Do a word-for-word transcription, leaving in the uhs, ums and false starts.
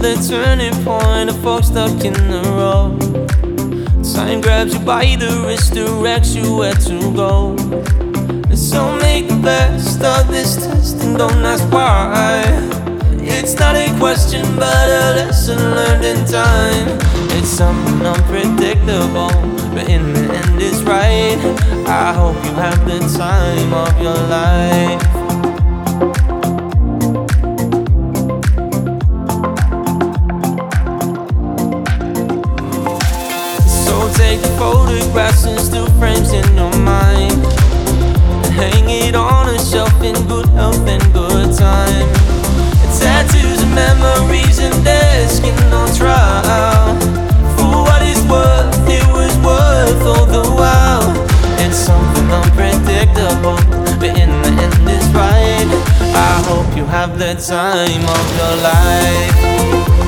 the turning point, a fork stuck in the road. Time grabs you by the wrist, directs you where to go. And so make the best of this test and don't ask why. It's not a question but a lesson learned in time. It's something unpredictable, but in the end it's right. I hope you have the time of your life. Take the photographs and still frames in your mind and hang it on a shelf in good health and good time. And tattoos and memories and their skin on trial. For what it's worth, it was worth all the while. It's something unpredictable, but in the end it's right. I hope you have the time of your life.